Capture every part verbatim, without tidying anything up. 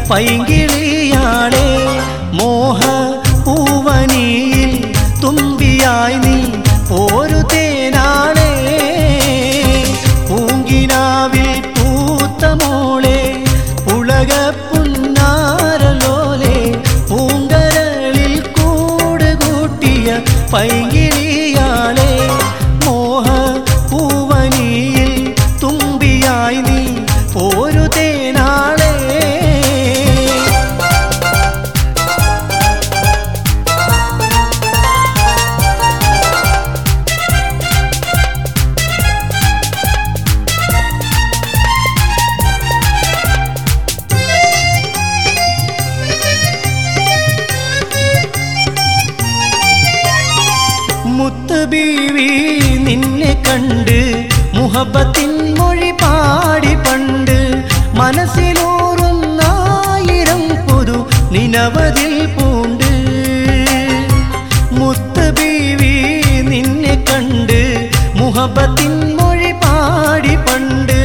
പൈങ്കിളിയാളെ മോഹ പൂവനിയിൽ തുമ്പിയായി നീ ഒരു തേനാളെ പൂങ്കിനാവിൽ പൂത്ത മോളെ ഉലക പുന്നാരലോലെ പൂങ്കരളിൽ കൂട് കൂട്ടിയ പൈങ്കിളിയാളെ മോഹ പൂവനിയിൽ തുമ്പിയായി നീ ഒരു തേനാളെ മുത്ത് ബീവി നിന്നെ കണ്ട് മുഹബത്തിൻ മൊഴി പാടി പണ്ട് മനസ്സിലൂറുന്നായിരം പുതു നിനവതിൽ പൂണ്ട് മുത്ത് ബീവി നിന്നെ കണ്ട് മുഹബത്തിൻ മൊഴി പാടി പണ്ട്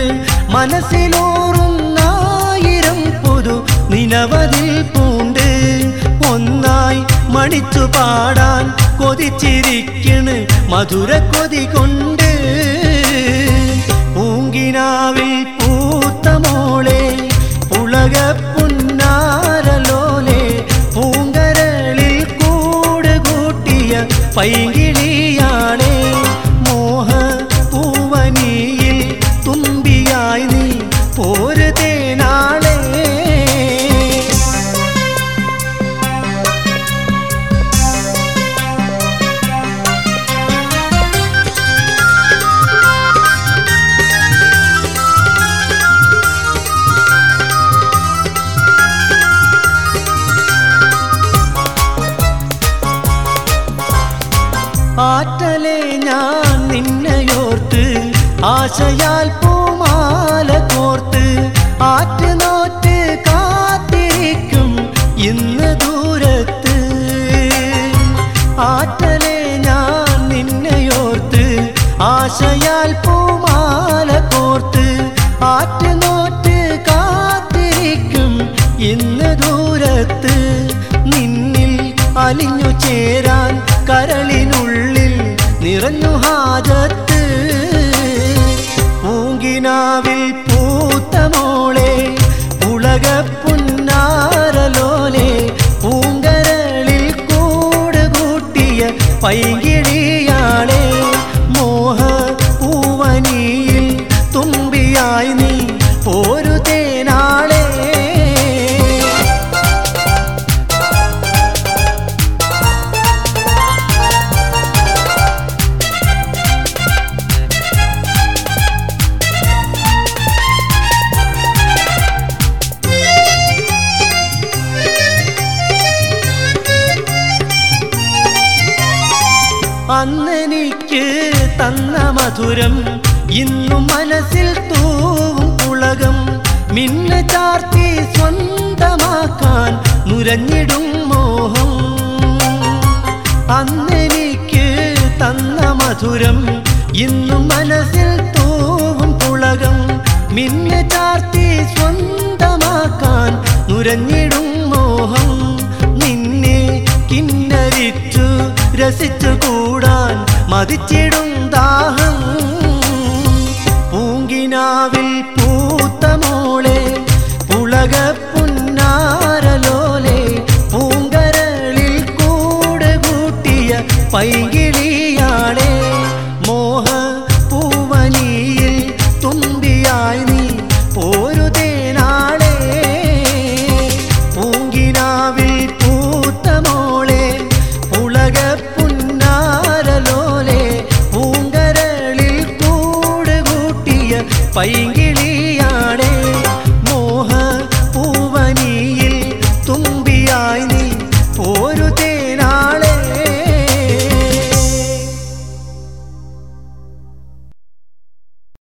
മനസ്സിലൂറുന്നായിരം പുതു നിനവതിൽ പൂണ്ട് ഒന്നായി മണിച്ചു പാടാൻ കൊതിച്ചിരിക്കണ് മധുര കൊതി കൊണ്ട് പൂങ്കിനാവിൽ പൂത്ത മോളെ ഉലക പുന്നാരലോലെ പൂങ്കരളിൽ കൂട് കൂട്ടിയ പൈങ്കിളിയാളെ മോഹ പൂവനിയിൽ തുമ്പിയായി നീ ഒരു തേനാളെ ആറ്റലെ ഞാൻ നിന്നെയോർത്ത് ആശയാൽ പൂമാല കോർത്ത് ആറ്റുനോറ്റ് കാത്തിരിക്കും ഇന്ന് ദൂരത്ത് ആറ്റലെ ഞാൻ നിന്നെയോർത്ത് ആശയാൽ പൂമാല കോർത്ത് ആറ്റുനോറ്റ് കാത്തിരിക്കും ഇന്ന് ദൂരത്ത് നിന്നിൽ അലിഞ്ഞു ചേരാൻ കരളിനുള്ളിൽ നിറഞ്ഞു ഹാജത്ത് പൂങ്കിനാവിൽ പൂത്ത മോളെ ഉലക പുന്നാരലോലെ പൂങ്കരളിൽ കൂട് കൂട്ടിയ പൈങ്കിളിയാളെ മോഹ പൂവനിയിൽ തുമ്പിയായി നീ ഒരു തേനാളെ അന്നെനിക്ക് തന്ന മധുരം ഇന്നും മനസ്സിൽ തൂവും പുളകം മിന്ന ചാർത്തി സ്വന്തമാക്കാൻ നുരഞ്ഞിടും മോഹം അന്നെനിക്ക് തന്ന മധുരം ഇന്നും മനസ്സിൽ തൂവും പുളകം മിന്ന ചാർത്തി സ്വന്തമാക്കാൻ നുരഞ്ഞിടും മോഹം നിന്നെ കിന്നരിച്ചു രസിച്ചു കൂടാൻ മതിച്ചിടും ദാഹം പൂങ്കിനാവിൽ